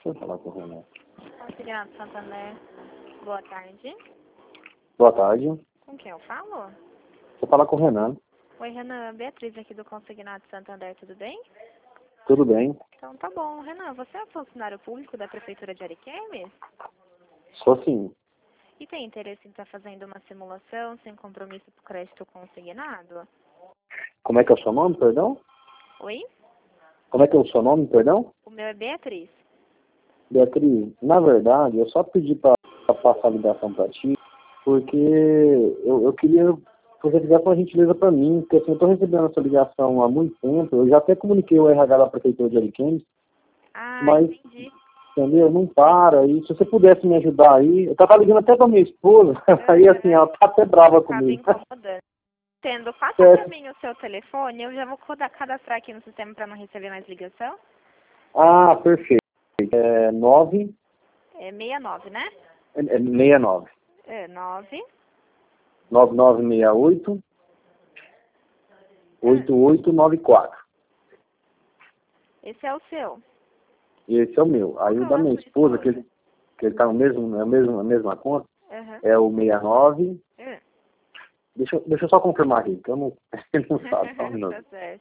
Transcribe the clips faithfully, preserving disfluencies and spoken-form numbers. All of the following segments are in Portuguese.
Deixa eu falar com o Renan. Consignado Santander. Boa tarde. Boa tarde. Com quem eu falo? Vou falar com o Renan. Oi, Renan. Beatriz aqui do Consignado Santander, tudo bem? Tudo bem? Então tá bom. Renan, você é funcionário público da Prefeitura de Ariquemes? Sou sim. E tem interesse em estar fazendo uma simulação sem compromisso por crédito consignado? Como é que é o seu nome, perdão? Oi? Como é que é o seu nome, perdão? O meu é Beatriz. Beatriz, na verdade, eu só pedi para passar a ligação para ti, porque eu, eu queria que você fizesse uma gentileza para mim, porque assim, eu estou recebendo essa ligação há muito tempo, eu já até comuniquei o R H da Prefeitura de Ariquemes, Ah, mas, entendi. entendeu, não para, e se você pudesse me ajudar aí, eu tava ligando até para minha esposa, aí assim, ela tá até brava Tá me comigo. incomodando. Tendo, passa É. pra mim o seu telefone, eu já vou coda- cadastrar aqui no sistema para não receber mais ligação. Ah, perfeito. É nove, É sessenta e nove, né? é é sessenta e nove. É nove. nove nove seis oito, oito oito nove quatro. Esse é o seu. E esse é o meu. Qual Aí que o é o da da minha sua esposa, que esposa? ele, que ele tá no mesmo, na mesma, na mesma conta, Aham. é o sessenta e nove. É. Deixa, eu- deixa eu só confirmar aqui, que eu não, ele não sabe, só um minuto. Tá certo.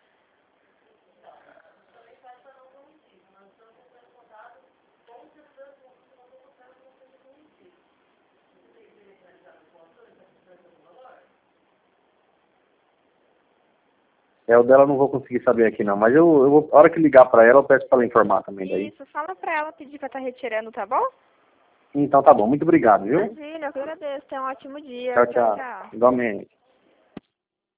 É, o dela eu não vou conseguir saber aqui não, mas eu, eu vou, a hora que ligar pra ela, eu peço pra ela informar também daí. Isso, fala pra ela pedir pra estar retirando, tá bom? Então tá bom, muito obrigado, viu? Imagina, eu que agradeço. Tenha um ótimo dia. Tchau, tchau. Igualmente.